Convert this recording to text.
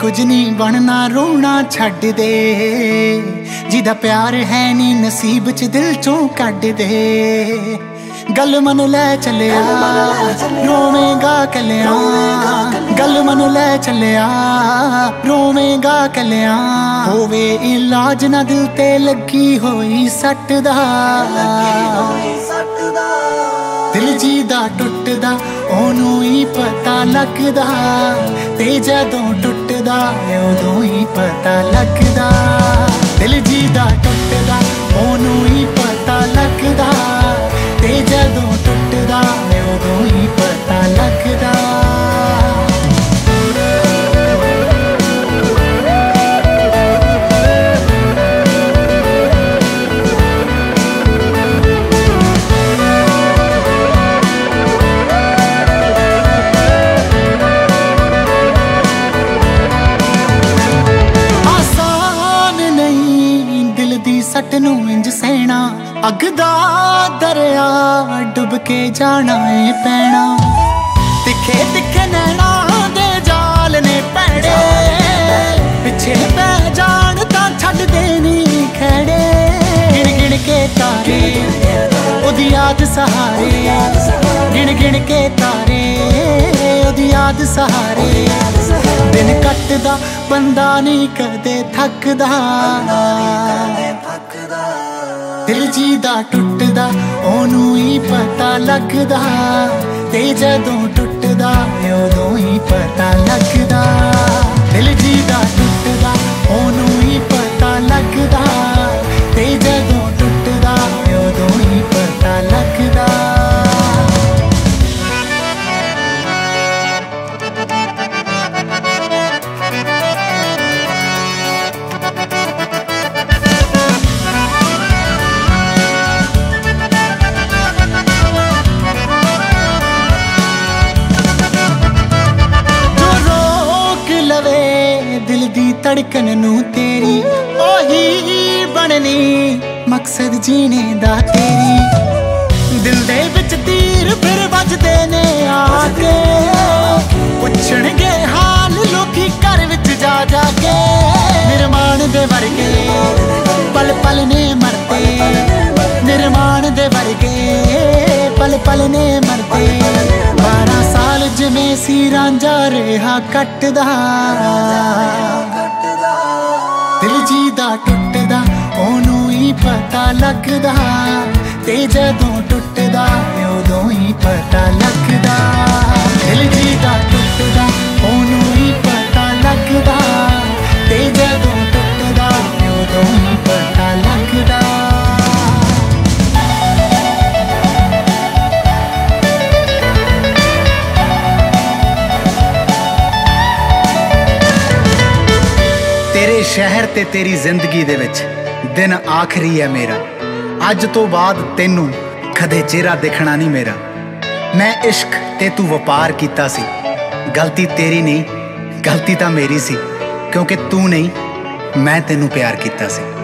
कुछ नहीं बनना रोना छड्ड दे, जिदा प्यार है नी नसीब च दिल चों कड्ड दे। गल मन लै चलिया रोवेगा कलिया, गल मन लै चलिया रोवेगा कलिया। होवे इलाज ना दिल ते लगी होई सट दा, दिल जी दा टुटदा ओनू ही पता लगदा, ते जदों टुटदा उदों ही पता लगदा। दिल जी दा टुटदा ओनू ही पता लगदा, ते जदों टुटदा उदों ही पता लगदा। सट नूं इंज सहना, अग दा दरिया डुब के जाना है पैना। तिखे तिखे नैना दे जाल ने पैड़े, पिछे पै जान तां छड्ड देनी खैड़े। गिण गिण के तारे ओदी याद सहारे, गिण गिण के तारे ओदी याद सहारे। दिन कटदा बंदा नहीं कदे थकदा, दिल जी दा टुटदा ओनू ही पता लगदा, ते जदों टुटदा उदों ही पता लगदा। दिल जी दा टुटदा ओनू ही पता लगदा, ते जदों टुटदा उदों ही पता लगदा। दिल दी धड़कन नू तेरी ओही बननी मकसद जीने दा तेरी। दिल दे विच तीर फिर वजदे ने आके, पुछणगे हाल लोकी घर विच जा जा के। निर्माण दे वर्गे पल पल ने मरते, निर्माण दे वर्गे पल पल ने मरते। 12 साल जिवें सी रांझा रेहा कटदा, दिल जी दा टुटदा ओनू ही पता लगदा, ते जदों टुटदा उदों ही पता लगदा। दिल जी दा टुटदा ओनू ही पता लगदा, ते जदों टुटदा उदों ही पता लगदा। तेरे शहर ते तेरी जिंदगी दे विच दिन आखरी है मेरा। अज तो बाद तेनू कदे चेहरा देखना नहीं मेरा। मैं इश्क ते तू वपार कीता सी, गलती तेरी नहीं गलती तां मेरी सी, क्योंकि तू नहीं मैं तेनू प्यार कीता सी।